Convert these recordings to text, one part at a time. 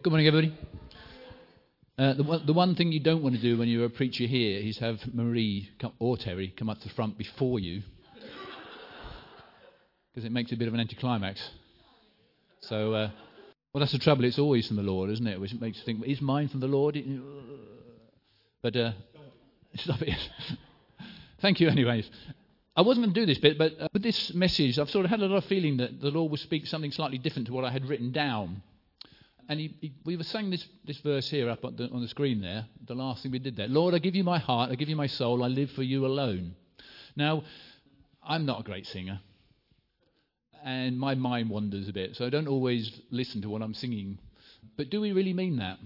Good morning, everybody. The one thing you don't want to do when you're a preacher here is have Marie or Terry come up to the front before you, because it makes a bit of an anticlimax. So, well, that's the trouble. It's always from the Lord, isn't it? Which makes you think, is mine from the Lord? But stop it. Thank you, anyways. I wasn't going to do this bit, but with this message, I've sort of had a lot of feeling that the Lord will speak something slightly different to what I had written down. And we were saying this verse here up on the screen there, the last thing we did there. Lord, I give you my heart, I give you my soul, I live for you alone. Now, I'm not a great singer, and my mind wanders a bit, so I don't always listen to what I'm singing. But do we really mean that?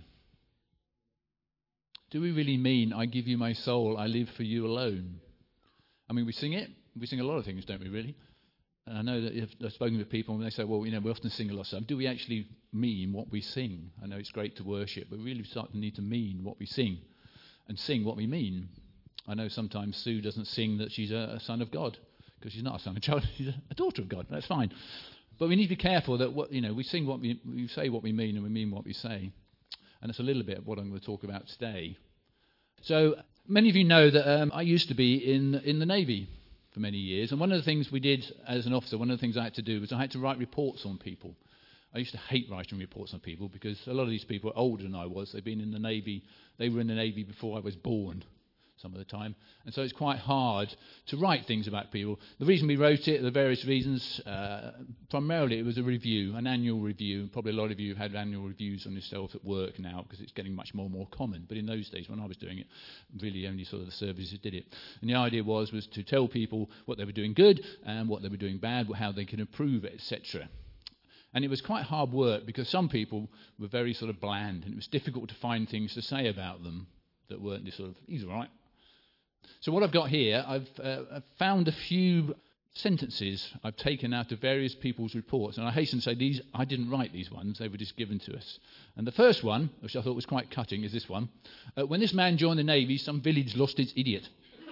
Do we really mean, I give you my soul, I live for you alone? I mean, we sing it. We sing a lot of things, don't we, really? And I know that I've spoken with people and they say, well, we often sing a lot of stuff. Do we actually mean what we sing? I know it's great to worship, but we really start to need to mean what we sing and sing what we mean. I know sometimes Sue doesn't sing that she's a son of God, because she's not a son of God, she's a daughter of God. That's fine. But we need to be careful that we sing what we say what we mean, and we mean what we say. And that's a little bit of what I'm going to talk about today. So many of you know that I used to be in the Navy for many years, and one of the things we did as an officer, one of the things I had to do was I had to write reports on people. I used to hate writing reports on people because a lot of these people are older than I was. They've been in the Navy. They were in the Navy before I was born some of the time. And so it's quite hard to write things about people. The reason we wrote it, the various reasons, primarily it was a review, an annual review. Probably a lot of you have had annual reviews on yourself at work now because it's getting much more and more common. But in those days when I was doing it, really only sort of the services did it. And the idea was to tell people what they were doing good and what they were doing bad, how they could improve it, etc. And it was quite hard work because some people were very sort of bland, and it was difficult to find things to say about them that weren't this sort of, he's all right. So what I've got here, I've found a few sentences I've taken out of various people's reports. And I hasten to say I didn't write these ones, they were just given to us. And the first one, which I thought was quite cutting, is this one. When this man joined the Navy, some village lost its idiot.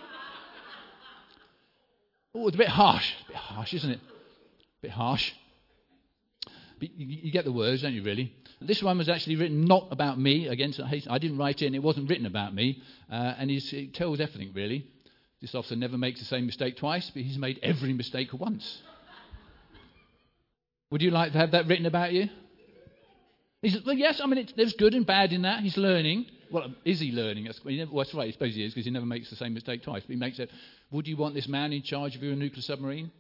Oh, it's a bit harsh. A bit harsh, isn't it? A bit harsh. But you get the words, don't you, really? This one was actually written not about me. Again, I didn't write it, and it wasn't written about me. And it tells everything, really. This officer never makes the same mistake twice, but he's made every mistake once. Would you like to have that written about you? He said, well, yes, I mean, there's good and bad in that. He's learning. Well, is he learning? That's right, I suppose he is, because he never makes the same mistake twice. But he makes it. Would you want this man in charge of your nuclear submarine?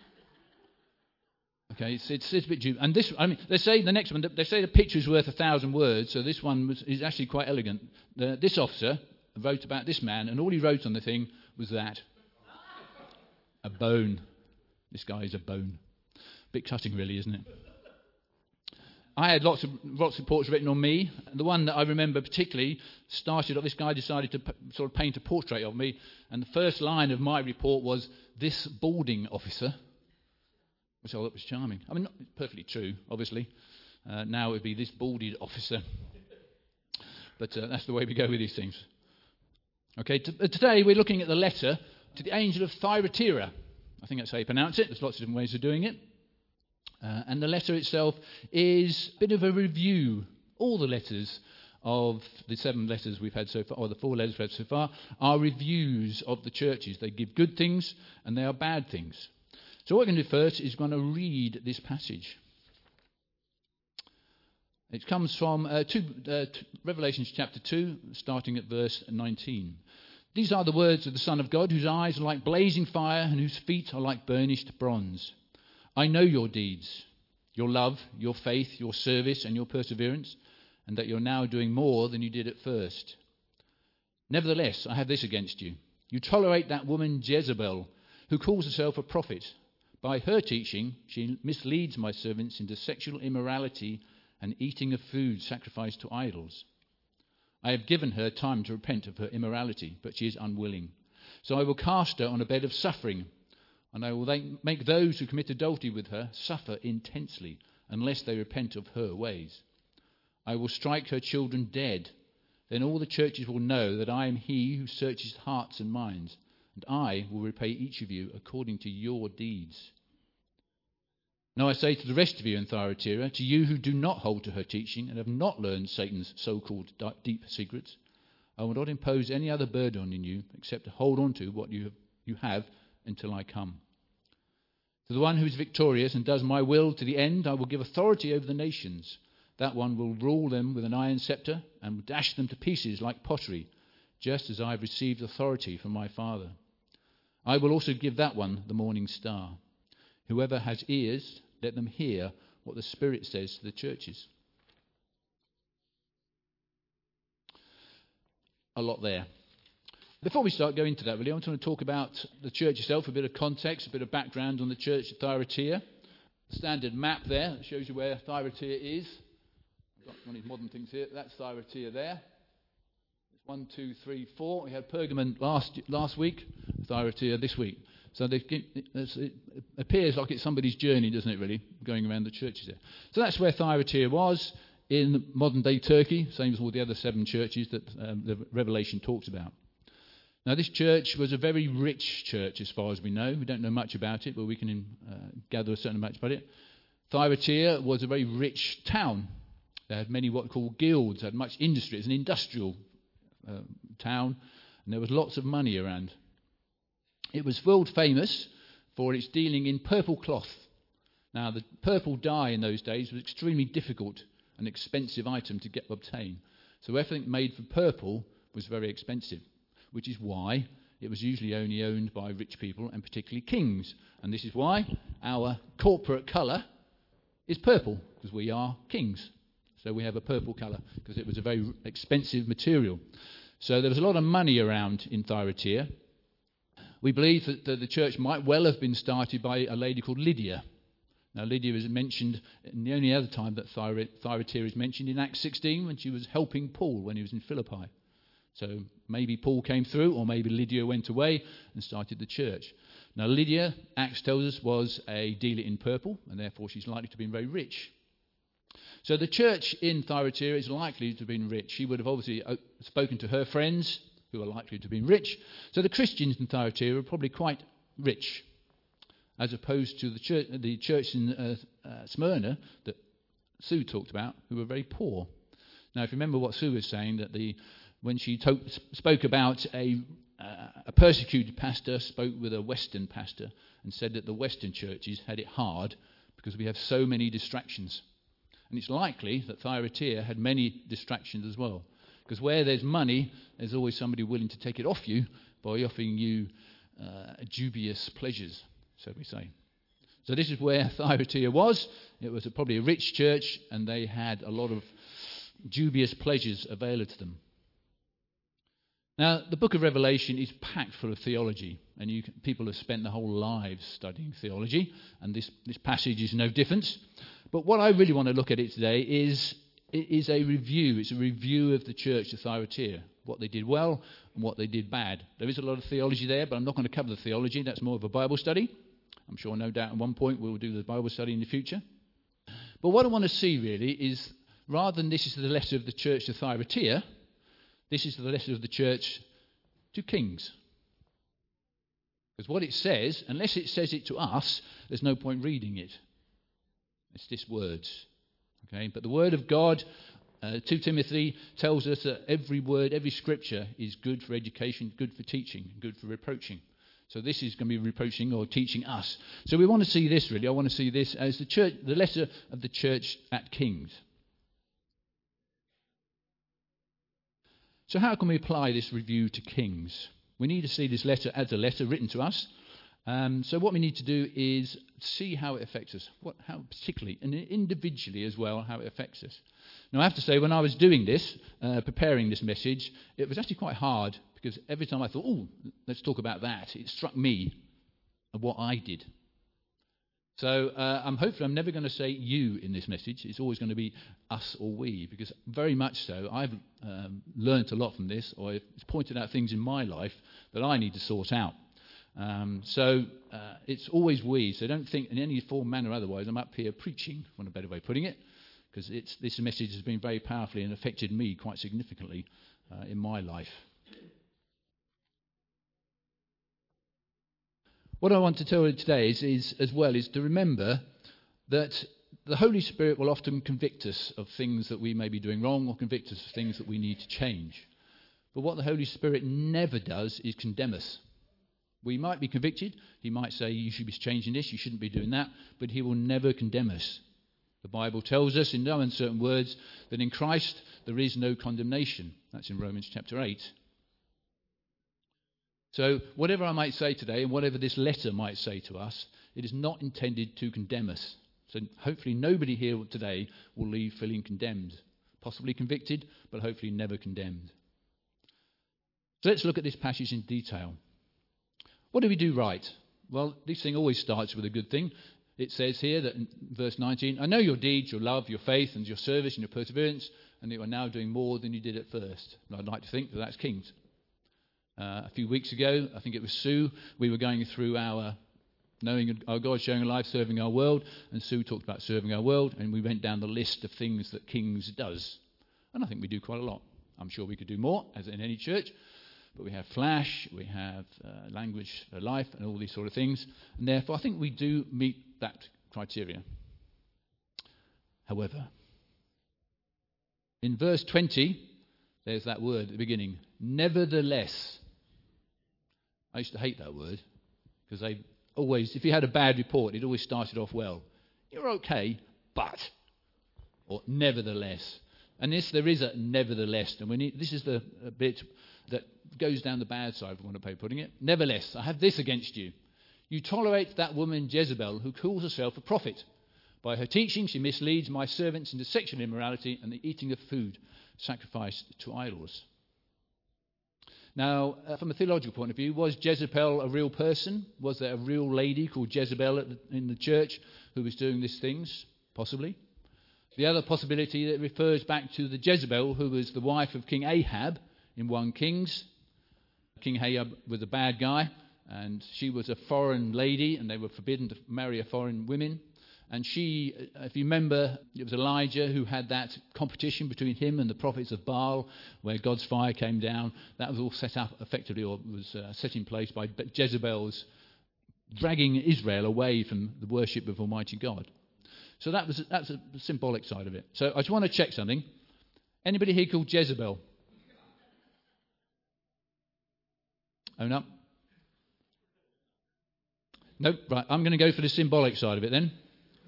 Okay, it's a bit dubious. And this, I mean, they say the next one, they say the picture is worth 1,000 words, so this one is actually quite elegant. This officer wrote about this man, and all he wrote on the thing was that. A bone. This guy is a bone. Bit cutting, really, isn't it? I had lots of reports written on me. The one that I remember particularly started off, this guy decided to sort of paint a portrait of me, and the first line of my report was, "This balding officer," which I thought was charming. I mean, not perfectly true, obviously. Now it would be "this balded officer." But that's the way we go with these things. Okay, today we're looking at the letter to the angel of Thyatira. I think that's how you pronounce it. There's lots of different ways of doing it. And the letter itself is a bit of a review. All the letters of the 7 letters we've had so far, or the 4 letters we've had so far, are reviews of the churches. They give good things and they are bad things. So what we're going to do first is going to read this passage. It comes from Revelation chapter 2, starting at verse 19. These are the words of the Son of God, whose eyes are like blazing fire and whose feet are like burnished bronze. I know your deeds, your love, your faith, your service and your perseverance, and that you're now doing more than you did at first. Nevertheless, I have this against you. You tolerate that woman Jezebel, who calls herself a prophet. By her teaching, she misleads my servants into sexual immorality and eating of food sacrificed to idols. I have given her time to repent of her immorality, but she is unwilling. So I will cast her on a bed of suffering, and I will make those who commit adultery with her suffer intensely, unless they repent of her ways. I will strike her children dead. Then all the churches will know that I am he who searches hearts and minds, and I will repay each of you according to your deeds. Now I say to the rest of you in Thyatira, to you who do not hold to her teaching and have not learned Satan's so-called deep secrets, I will not impose any other burden on you except to hold on to what you have until I come. To the one who is victorious and does my will to the end, I will give authority over the nations. That one will rule them with an iron scepter and will dash them to pieces like pottery, just as I have received authority from my Father. I will also give that one the morning star. Whoever has ears, let them hear what the Spirit says to the churches. A lot there. Before we start going into that, really, I want to talk about the church itself, a bit of context, a bit of background on the church at Thyatira. The standard map there that shows you where Thyatira is. I've got one of these modern things here. That's Thyatira there. It's 1, 2, 3, 4. We had Pergamon last week, Thyatira this week. So it appears like it's somebody's journey, doesn't it, really, going around the churches there. So that's where Thyatira was in modern-day Turkey, same as all the other 7 churches that the Revelation talks about. Now, this church was a very rich church as far as we know. We don't know much about it, but we can gather a certain amount about it. Thyatira was a very rich town. They had many what are called guilds, had much industry. It's an industrial town, and there was lots of money around. It was world famous for its dealing in purple cloth. Now, the purple dye in those days was extremely difficult, an expensive item to obtain. So everything made from purple was very expensive, which is why it was usually only owned by rich people and particularly kings. And this is why our corporate colour is purple, because we are kings. So we have a purple colour, because it was a very expensive material. So there was a lot of money around in Thyatira. We believe that the church might well have been started by a lady called Lydia. Now, Lydia is mentioned, and the only other time that Thyatira is mentioned in Acts 16, when she was helping Paul when he was in Philippi. So maybe Paul came through, or maybe Lydia went away and started the church. Now, Lydia, Acts tells us, was a dealer in purple, and therefore she's likely to have been very rich. So the church in Thyatira is likely to have been rich. She would have obviously spoken to her friends, who are likely to have been rich. So the Christians in Thyatira are probably quite rich, as opposed to the church in Smyrna that Sue talked about, who were very poor. Now, if you remember what Sue was saying, that when she spoke about a persecuted pastor, spoke with a Western pastor, and said that the Western churches had it hard because we have so many distractions. And it's likely that Thyatira had many distractions as well. Because where there's money, there's always somebody willing to take it off you by offering you dubious pleasures, so we say. So this is where Thyatira was. It was probably a rich church, and they had a lot of dubious pleasures available to them. Now, the book of Revelation is packed full of theology, and people have spent their whole lives studying theology, and this passage is no different. But what I really want to look at it today is a review. It's a review of the church of Thyatira, what they did well and what they did bad. There is a lot of theology there, but I'm not going to cover the theology. That's more of a Bible study. I'm sure, no doubt, at one point we'll do the Bible study in the future. But what I want to see really is, rather than this is the letter of the church of Thyatira, this is the letter of the church to kings. Because what it says, unless it says it to us, there's no point reading it. It's just words. Okay? But the word of God, 2 Timothy tells us that every word, every scripture is good for education, good for teaching, good for reproaching. So this is going to be reproaching or teaching us. So we want to see this really. I want to see this as the letter of the church at Kings. So how can we apply this review to Kings? We need to see this letter as a letter written to us. So what we need to do is see how it affects us, how particularly and individually as well, how it affects us. Now I have to say, when I was doing this, preparing this message, it was actually quite hard, because every time I thought, oh, let's talk about that, it struck me of what I did. So hopefully I'm never going to say you in this message. It's always going to be us or we, because very much so I've learnt a lot from this, or it's pointed out things in my life that I need to sort out. So it's always we. So don't think in any form, manner, otherwise I'm up here preaching, for a better way of putting it, because this message has been very powerfully and affected me quite significantly in my life. What I want to tell you today is to remember that the Holy Spirit will often convict us of things that we may be doing wrong, or convict us of things that we need to change. But what the Holy Spirit never does is condemn us. We might be convicted. He might say, you should be changing this, you shouldn't be doing that, but he will never condemn us. The Bible tells us in no uncertain words that in Christ there is no condemnation. That's in Romans chapter 8. So whatever I might say today, and whatever this letter might say to us, it is not intended to condemn us. So hopefully nobody here today will leave feeling condemned. Possibly convicted, but hopefully never condemned. So let's look at this passage in detail. What do we do right? Well, this thing always starts with a good thing. It says here that in verse 19, I know your deeds, your love, your faith, and your service, and your perseverance, and that you are now doing more than you did at first. And I'd like to think that that's Kings. A few weeks ago, I think it was Sue, we were going through our knowing our God, sharing our life, serving our world, and Sue talked about serving our world, and we went down the list of things that Kings does. And I think we do quite a lot. I'm sure we could do more, as in any church. But we have Flash, we have Language for Life, and all these sort of things. And therefore, I think we do meet that criteria. However, in verse 20, there's that word at the beginning, nevertheless. I used to hate that word, because they always, if you had a bad report, it always started off well. You're okay, but, or nevertheless. And there is a nevertheless, and this is the bit that goes down the bad side, if you want to putting it. Nevertheless, I have this against you. You tolerate that woman Jezebel, who calls herself a prophet. By her teaching, she misleads my servants into sexual immorality and the eating of food sacrificed to idols. Now, from a theological point of view, was Jezebel a real person? Was there a real lady called Jezebel in the church who was doing these things? Possibly. The other possibility that refers back to the Jezebel, who was the wife of King Ahab in 1 Kings. King Ahab was a bad guy, and she was a foreign lady, and they were forbidden to marry a foreign women. And she, if you remember, it was Elijah who had that competition between him and the prophets of Baal, where God's fire came down. That was all set up effectively, or was set in place by Jezebel's dragging Israel away from the worship of Almighty God. So that's a symbolic side of it. So I just want to check something. Anybody here called Jezebel? Own up. Nope. Right, I'm going to go for the symbolic side of it then.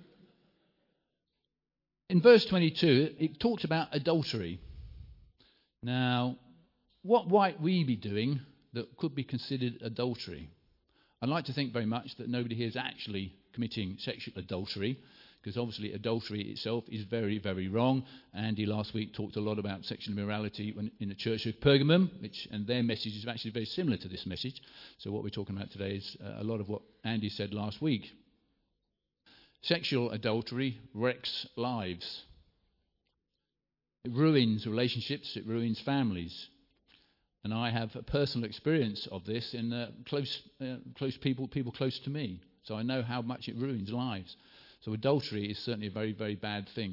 In verse 22, it talks about adultery. Now, what might we be doing that could be considered adultery? I'd like to think very much that nobody here is actually committing sexual adultery, because obviously adultery itself is very, very wrong. Andy last week talked a lot about sexual immorality in the church of Pergamum, and their message is actually very similar to this message. So what we're talking about today is a lot of what Andy said last week. Sexual adultery wrecks lives. It ruins relationships, it ruins families. And I have a personal experience of this in close people close to me. So I know how much it ruins lives. So adultery is certainly a very, very bad thing.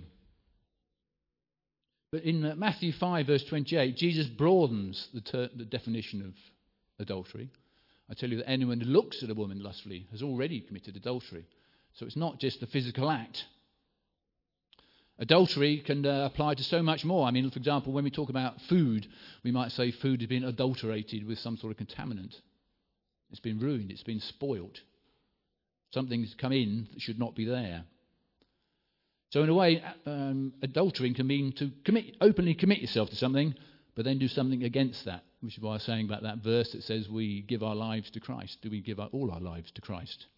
But in Matthew 5, verse 28, Jesus broadens the definition of adultery. I tell you that anyone who looks at a woman lustfully has already committed adultery. So it's not just the physical act. Adultery can apply to so much more. I mean, for example, when we talk about food, we might say food has been adulterated with some sort of contaminant. It's been ruined, it's been spoilt. Something's come in that should not be there. So in a way, adultery can mean to openly commit yourself to something, but then do something against that, which is why I was saying about that verse that says we give our lives to Christ. Do we give all our lives to Christ?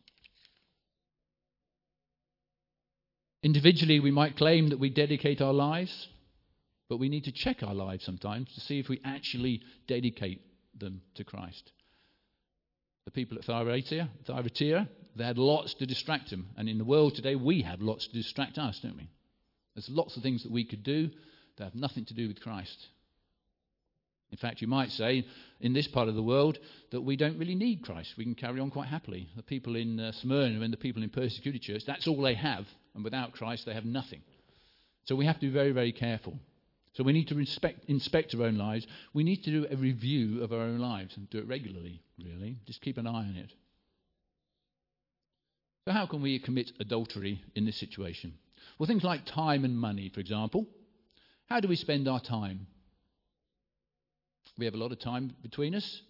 Individually, we might claim that we dedicate our lives, but we need to check our lives sometimes to see if we actually dedicate them to Christ. The people at Thyatira, they had lots to distract them. And in the world today, we have lots to distract us, don't we? There's lots of things that we could do that have nothing to do with Christ. In fact, you might say, in this part of the world, that we don't really need Christ. We can carry on quite happily. The people in Smyrna and the people in persecuted church, that's all they have. And without Christ, they have nothing. So we have to be very, very careful. So we need to inspect our own lives. We need to do a review of our own lives and do it regularly, really. Just keep an eye on it. So how can we commit adultery in this situation? Well, things like time and money, for example. How do we spend our time? We have a lot of time between us.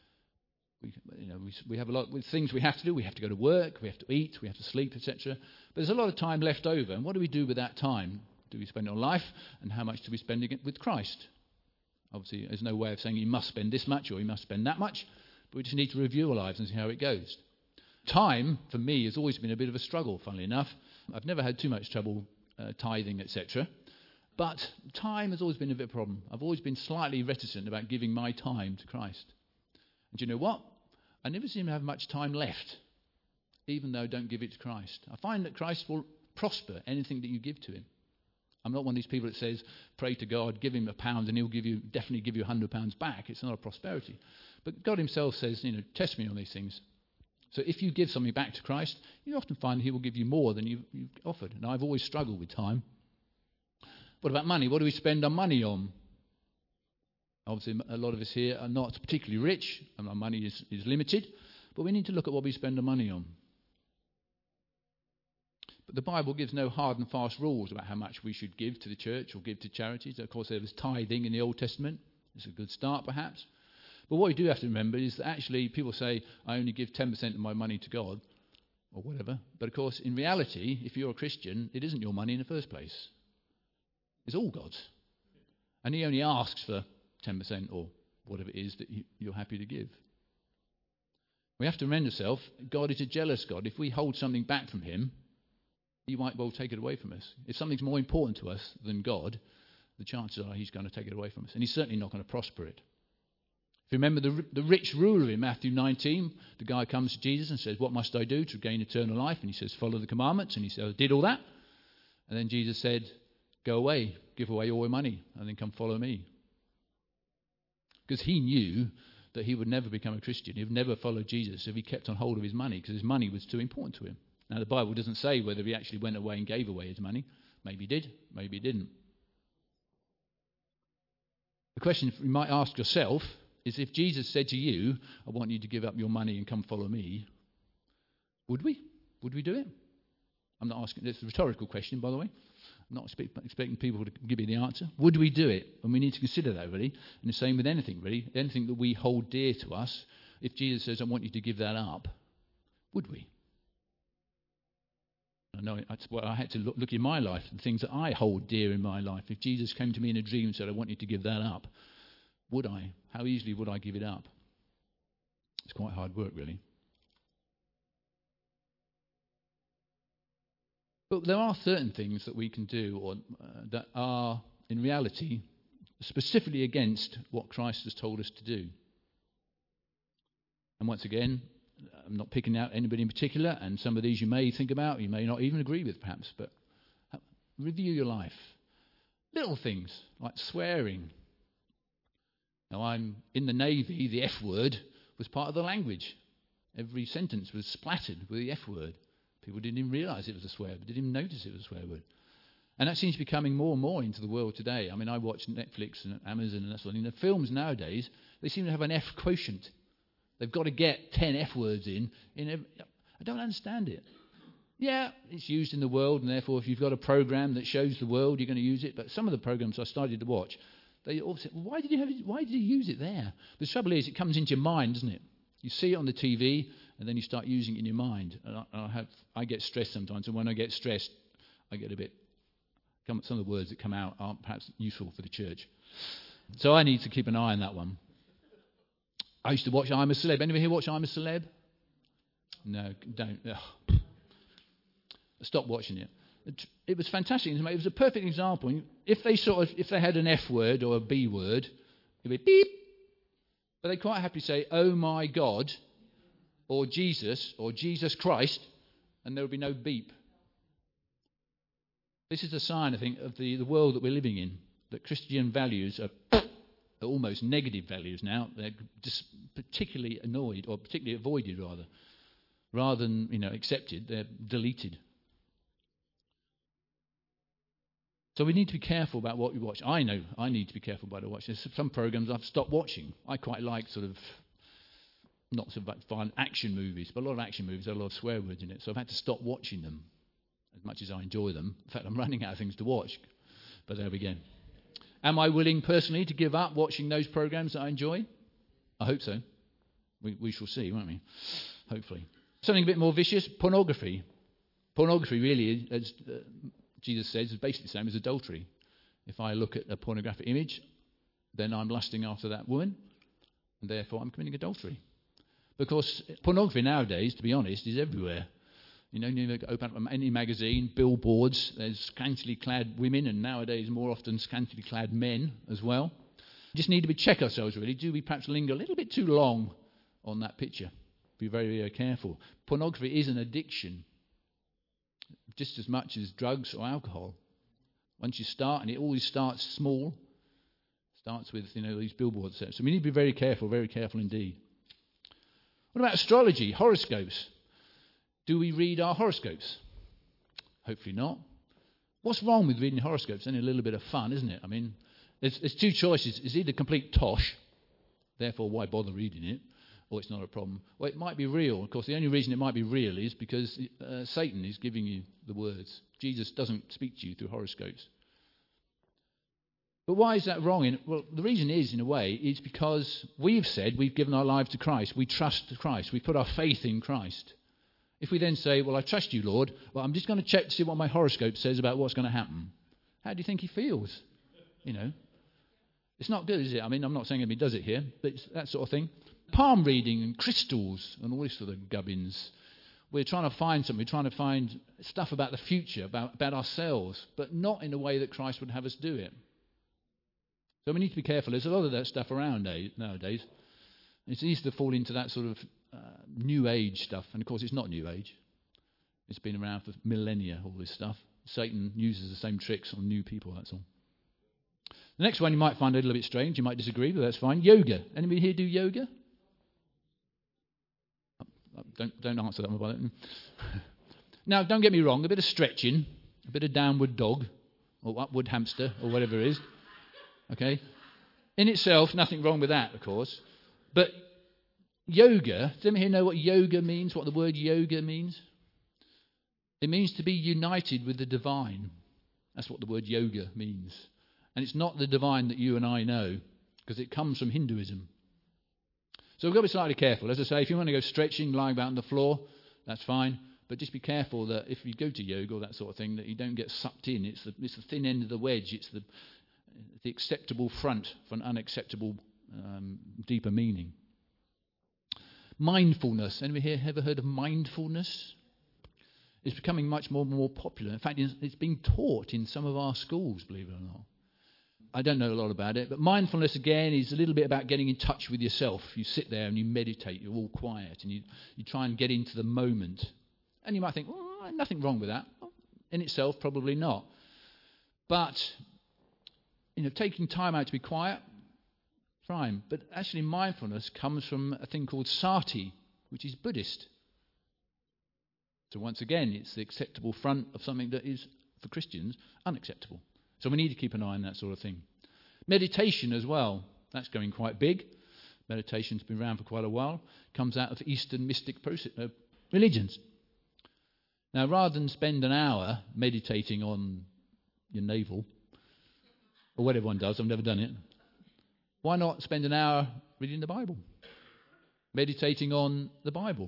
We have a lot of things we have to do. We have to go to work, we have to eat, we have to sleep, etc. But there's a lot of time left over. And what do we do with that time? Do we spend it on life? And how much do we spend it with Christ? Obviously, there's no way of saying you must spend this much or you must spend that much. But we just need to review our lives and see how it goes. Time, for me, has always been a bit of a struggle, funnily enough. I've never had too much trouble tithing, etc. But time has always been a bit of a problem. I've always been slightly reticent about giving my time to Christ. And do you know what? I never seem to have much time left, even though I don't give it to Christ. I find that Christ will prosper anything that you give to him. I'm not one of these people that says, pray to God, give him £1 and he'll definitely give you £100 back. It's not a prosperity. But God himself says, test me on these things. So if you give something back to Christ, you often find he will give you more than you've offered. And I've always struggled with time. What about money? What do we spend our money on? Obviously, a lot of us here are not particularly rich, and our money is limited. But we need to look at what we spend our money on. But the Bible gives no hard and fast rules about how much we should give to the church or give to charities. Of course, there was tithing in the Old Testament. It's a good start, perhaps. But what we do have to remember is that actually people say, I only give 10% of my money to God, or whatever. But of course, in reality, if you're a Christian, it isn't your money in the first place. It's all God's. And he only asks for 10% or whatever it is that you're happy to give. We have to remember ourselves, God is a jealous God. If we hold something back from him, he might well take it away from us. If something's more important to us than God, the chances are he's going to take it away from us. And he's certainly not going to prosper it. If you remember the rich ruler in Matthew 19, the guy comes to Jesus and says, what must I do to gain eternal life? And he says, follow the commandments. And he says, I did all that. And then Jesus said, go away, give away all your money, and then come follow me. Because he knew that he would never become a Christian. He would never follow Jesus if he kept on hold of his money, because his money was too important to him. Now, the Bible doesn't say whether he actually went away and gave away his money. Maybe he did, maybe he didn't. The question you might ask yourself is, if Jesus said to you, I want you to give up your money and come follow me, would we? Would we do it? I'm not asking, it's a rhetorical question, by the way. I'm not expecting people to give you the answer. Would we do it? And we need to consider that, really. And the same with anything, really. Anything that we hold dear to us, if Jesus says, I want you to give that up, would we? I know that's what I had to look in my life, the things that I hold dear in my life. If Jesus came to me in a dream and said, I want you to give that up, would I? How easily would I give it up? It's quite hard work, really. But there are certain things that we can do or that are, in reality, specifically against what Christ has told us to do. And once again, I'm not picking out anybody in particular, and some of these you may think about, you may not even agree with perhaps, but review your life. Little things like swearing. Now, I'm in the Navy, the F word was part of the language. Every sentence was splattered with the F word. People didn't even realise it was a swear word, didn't even notice it was a swear word. And that seems to be coming more and more into the world today. I mean, I watch Netflix and Amazon and that sort of thing. The films nowadays, they seem to have an F quotient. They've got to get 10 F words in every, I don't understand it. Yeah, it's used in the world, and therefore if you've got a program that shows the world, you're going to use it. But some of the programs I started to watch, they all said, well, why did you use it there? The trouble is, it comes into your mind, doesn't it? You see it on the TV, and then you start using it in your mind. And I get stressed sometimes, and when I get stressed, I get a bit. Some of the words that come out aren't perhaps useful for the church, so I need to keep an eye on that one. I used to watch I'm a Celeb. Anybody here watch I'm a Celeb? No, don't. Ugh. Stop watching it. It was fantastic. It was a perfect example. If they had an F word or a B word, it'd be beep. But they quite happily say, "Oh my God," or Jesus Christ, and there would be no beep. This is a sign, I think, of the world that we're living in. That Christian values are almost negative values now. They're just particularly annoyed, or particularly avoided, rather than accepted. They're deleted. So we need to be careful about what we watch. I know I need to be careful about what I watch. There's some programs I've stopped watching. I quite like sort of not so much violent action movies, but a lot of action movies have a lot of swear words in it. So I've had to stop watching them as much as I enjoy them. In fact, I'm running out of things to watch. But there we go. Am I willing personally to give up watching those programs that I enjoy? I hope so. We shall see, won't we? Hopefully. Something a bit more vicious, pornography. Pornography really, as Jesus says, is basically the same as adultery. If I look at a pornographic image, then I'm lusting after that woman, and therefore I'm committing adultery. Because pornography nowadays, to be honest, is everywhere. You know, you open up any magazine, billboards, there's scantily clad women, and nowadays more often scantily clad men as well. We just need to check ourselves, really. Do we perhaps linger a little bit too long on that picture? Be very, very careful. Pornography is an addiction, just as much as drugs or alcohol. Once you start, and it always starts small, starts with, these billboards. So we need to be very careful indeed. What about astrology, horoscopes? Do we read our horoscopes? Hopefully not. What's wrong with reading horoscopes? It's only a little bit of fun, isn't it? I mean, there's two choices. It's either complete tosh, therefore why bother reading it, or it's not a problem. Well, it might be real. Of course, the only reason it might be real is because Satan is giving you the words. Jesus doesn't speak to you through horoscopes. But why is that wrong? Well, the reason is, in a way, is because we've said we've given our lives to Christ. We trust Christ. We put our faith in Christ. If we then say, well, I trust you, Lord, well, I'm just going to check to see what my horoscope says about what's going to happen. How do you think he feels? It's not good, is it? I mean, I'm not saying anybody does it here, but it's that sort of thing. Palm reading and crystals and all this sort of gubbins. We're trying to find something. We're trying to find stuff about the future, about ourselves, but not in a way that Christ would have us do it. So we need to be careful. There's a lot of that stuff around nowadays. It's easy to fall into that sort of New Age stuff. And, of course, it's not New Age. It's been around for millennia, all this stuff. Satan uses the same tricks on new people, that's all. The next one you might find a little bit strange. You might disagree, but that's fine. Yoga. Anybody here do yoga? Don't answer that one about it. Now, don't get me wrong. A bit of stretching, a bit of downward dog, or upward hamster, or whatever it is. Okay? In itself, nothing wrong with that, of course. But yoga, does anyone here know what yoga means, what the word yoga means? It means to be united with the divine. That's what the word yoga means. And it's not the divine that you and I know, because it comes from Hinduism. So we've got to be slightly careful. As I say, if you want to go stretching, lying about on the floor, that's fine. But just be careful that if you go to yoga or that sort of thing, that you don't get sucked in. It's the thin end of the wedge. It's the acceptable front for an unacceptable deeper meaning. Mindfulness. Anybody here ever heard of mindfulness? It's becoming much more popular. In fact, it's being taught in some of our schools, believe it or not. I don't know a lot about it, but mindfulness, again, is a little bit about getting in touch with yourself. You sit there and you meditate. You're all quiet, and you try and get into the moment. And you might think, well, nothing wrong with that. Well, in itself, probably not. But taking time out to be quiet, fine. But actually mindfulness comes from a thing called sati, which is Buddhist. So once again, it's the acceptable front of something that is, for Christians, unacceptable. So we need to keep an eye on that sort of thing. Meditation as well. That's going quite big. Meditation's been around for quite a while. Comes out of Eastern mystic religions. Now, rather than spend an hour meditating on your navel, or what everyone does, I've never done it, why not spend an hour reading the Bible? Meditating on the Bible.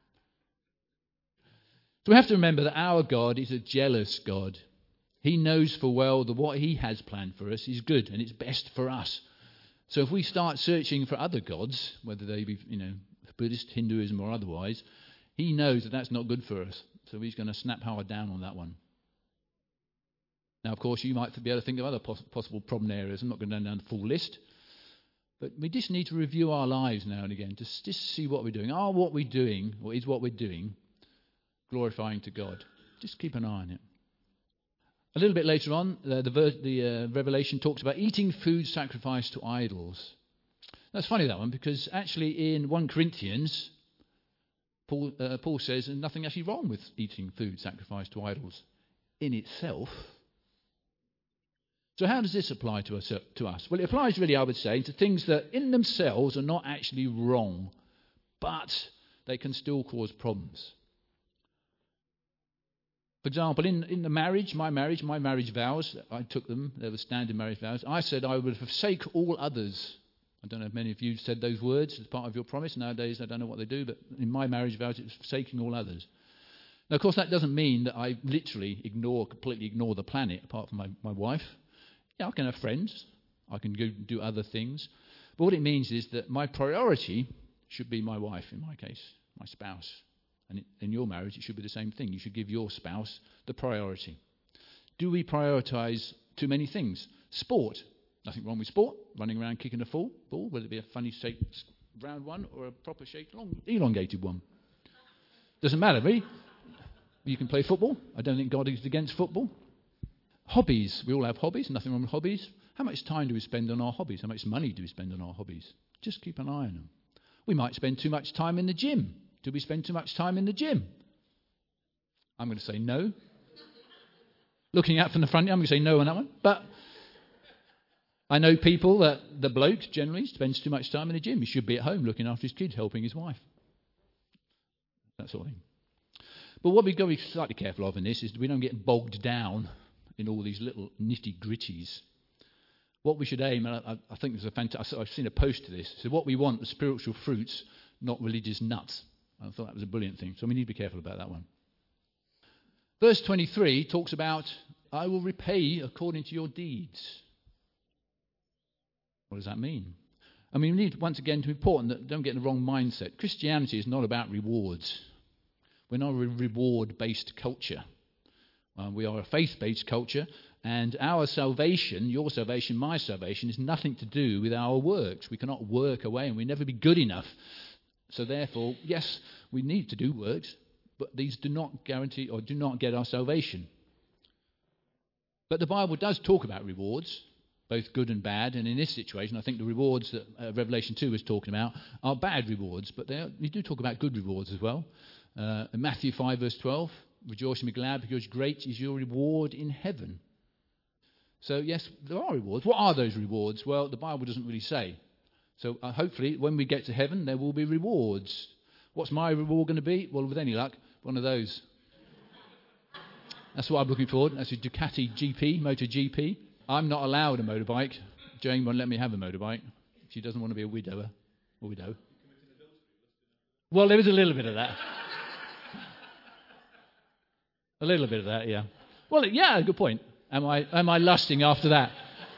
So we have to remember that our God is a jealous God. He knows full well that what he has planned for us is good and it's best for us. So if we start searching for other gods, whether they be, Buddhist, Hinduism or otherwise, he knows that that's not good for us. So he's going to snap hard down on that one. Now, of course, you might be able to think of other possible problem areas. I'm not going to go down the full list. But we just need to review our lives now and again to just see what we're doing. Are what we're doing, or is what we're doing, glorifying to God? Just keep an eye on it. A little bit later on, the Revelation talks about eating food sacrificed to idols. That's funny, that one, because actually in 1 Corinthians, Paul says there's nothing actually wrong with eating food sacrificed to idols in itself. So how does this apply to us? Well, it applies really, I would say, to things that in themselves are not actually wrong, but they can still cause problems. For example, in the marriage, my marriage vows, I took them, they were standard marriage vows. I said I would forsake all others. I don't know if many of you said those words as part of your promise. Nowadays, I don't know what they do, but in my marriage vows, it was forsaking all others. Now, of course, that doesn't mean that I literally completely ignore the planet, apart from my wife. Yeah, I can have friends. I can go do other things. But what it means is that my priority should be my wife, in my case, my spouse. And in your marriage, it should be the same thing. You should give your spouse the priority. Do we prioritize too many things? Sport. Nothing wrong with sport. Running around kicking a ball, whether it be a funny shaped round one or a proper shaped elongated one. Doesn't matter, really. You can play football. I don't think God is against football. Hobbies. We all have hobbies. Nothing wrong with hobbies. How much time do we spend on our hobbies? How much money do we spend on our hobbies? Just keep an eye on them. We might spend too much time in the gym. Do we spend too much time in the gym? I'm going to say no. Looking out from the front, I'm going to say no on that one. But I know people that the bloke generally spends too much time in the gym. He should be at home looking after his kids, helping his wife. That sort of thing. But what we've got to be slightly careful of in this is we don't get bogged down in all these little nitty-gritties. What we should aim, and I think there's a fantastic, I've seen a post to this, so what we want are spiritual fruits, not religious nuts. I thought that was a brilliant thing, so we need to be careful about that one. Verse 23 talks about, I will repay according to your deeds. What does that mean? I mean, we need, once again, to be important that don't get in the wrong mindset. Christianity is not about rewards. We're not a reward-based culture. We are a faith-based culture, and our salvation, your salvation, my salvation, is nothing to do with our works. We cannot work away, and we'll never be good enough. So therefore, yes, we need to do works, but these do not guarantee or do not get our salvation. But the Bible does talk about rewards, both good and bad, and in this situation, I think the rewards that Revelation 2 is talking about are bad rewards, but we do talk about good rewards as well. In Matthew 5, verse 12, rejoice and be glad because great is your reward in heaven. So yes, there are rewards. What are those rewards? Well, the Bible doesn't really say. So hopefully when we get to heaven, there will be rewards. What's my reward going to be? Well, with any luck, one of those. That's what I'm looking forward. That's a Ducati GP, MotoGP. I'm not allowed a motorbike. Jane won't let me have a motorbike. She doesn't want to be a widow. Well, there is a little bit of that. A little bit of that, yeah. Well, yeah, good point. Am I lusting after that?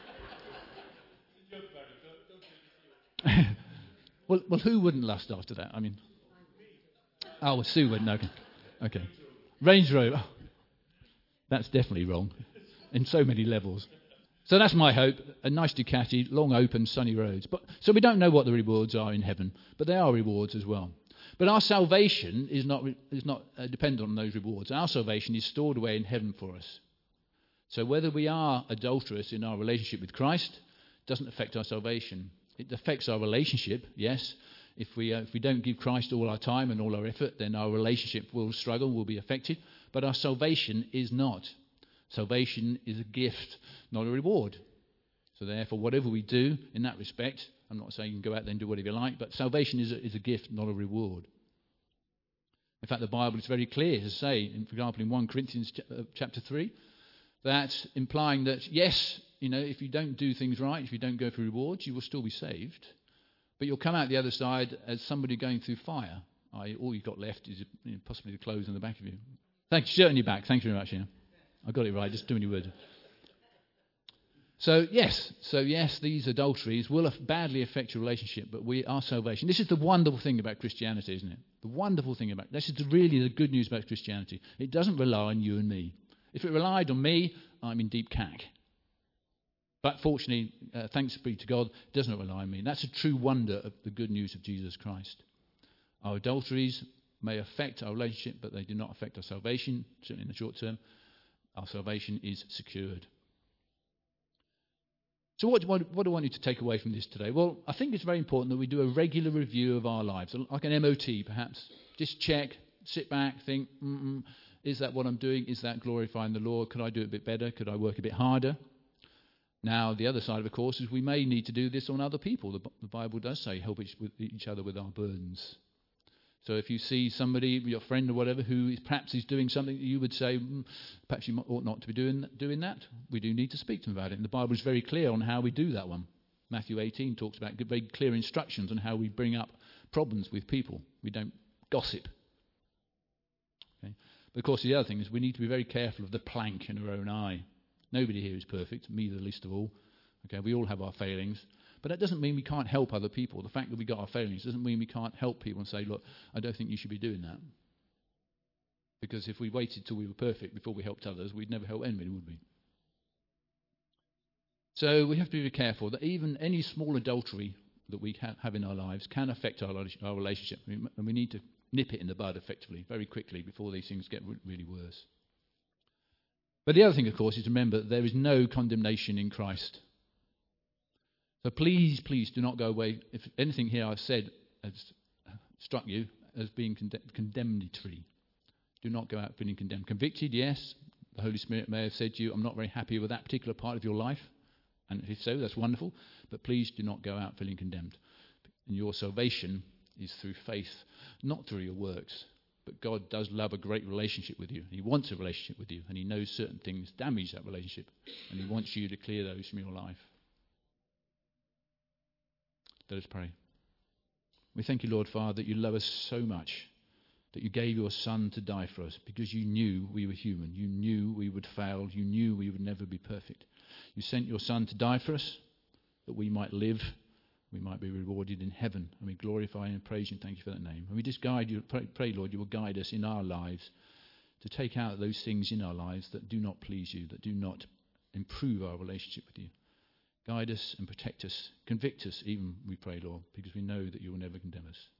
well, who wouldn't lust after that? I mean, well, Sue wouldn't. Okay. Range Rover. That's definitely wrong, in so many levels. So that's my hope. A nice Ducati, long, open, sunny roads. So we don't know what the rewards are in heaven, but there are rewards as well. But our salvation is not dependent on those rewards. Our salvation is stored away in heaven for us. So whether we are adulterous in our relationship with Christ doesn't affect our salvation. It affects our relationship, yes. If we don't give Christ all our time and all our effort, then our relationship will struggle, will be affected. But our salvation is not. Salvation is a gift, not a reward. So therefore, whatever we do in that respect, I'm not saying you can go out there and do whatever you like, but salvation is a gift, not a reward. In fact, the Bible is very clear to say, for example, in 1 Corinthians chapter 3, that implying that, yes, if you don't do things right, if you don't go for rewards, you will still be saved, but you'll come out the other side as somebody going through fire. All you've got left is possibly the clothes on the back of you. Thank you, shirt on your back. Thank you very much. Yeah. I got it right, just doing your words. So yes, these adulteries will badly affect your relationship, but our salvation. This is the wonderful thing about Christianity, isn't it? The wonderful thing about this is really the good news about Christianity. It doesn't rely on you and me. If it relied on me, I'm in deep cack. But fortunately, thanks be to God, it does not rely on me. And that's a true wonder of the good news of Jesus Christ. Our adulteries may affect our relationship, but they do not affect our salvation, certainly in the short term. Our salvation is secured. So what do I want you to take away from this today? Well, I think it's very important that we do a regular review of our lives, like an MOT perhaps. Just check, sit back, think, is that what I'm doing? Is that glorifying the Lord? Could I do it a bit better? Could I work a bit harder? Now, the other side of the course is we may need to do this on other people. The Bible does say help each other with our burdens. So if you see somebody, your friend or whatever, who perhaps is doing something that you would say, perhaps you ought not to be doing that, we do need to speak to them about it. And the Bible is very clear on how we do that one. Matthew 18 talks about very clear instructions on how we bring up problems with people. We don't gossip. Okay? But of course the other thing is we need to be very careful of the plank in our own eye. Nobody here is perfect, me the least of all. Okay, we all have our failings. But that doesn't mean we can't help other people. The fact that we got our failings doesn't mean we can't help people and say, look, I don't think you should be doing that. Because if we waited till we were perfect before we helped others, we'd never help anybody, would we? So we have to be very careful that even any small adultery that we have in our lives can affect our relationship. And we need to nip it in the bud effectively, very quickly, before these things get really worse. But the other thing, of course, is to remember that there is no condemnation in Christ. So please do not go away. If anything here I've said has struck you as being condemnatory, do not go out feeling condemned. Convicted, yes. The Holy Spirit may have said to you, I'm not very happy with that particular part of your life. And if so, that's wonderful. But please do not go out feeling condemned. And your salvation is through faith, not through your works. But God does love a great relationship with you. He wants a relationship with you. And he knows certain things damage that relationship. And he wants you to clear those from your life. Let us pray. We thank you, Lord Father, that you love us so much, that you gave your Son to die for us because you knew we were human. You knew we would fail. You knew we would never be perfect. You sent your Son to die for us, that we might live, we might be rewarded in heaven. And we glorify and praise you and thank you for that name. And we just guide you, pray, Lord, you will guide us in our lives to take out those things in our lives that do not please you, that do not improve our relationship with you. Guide us and protect us. Convict us even, we pray, Lord, because we know that you will never condemn us.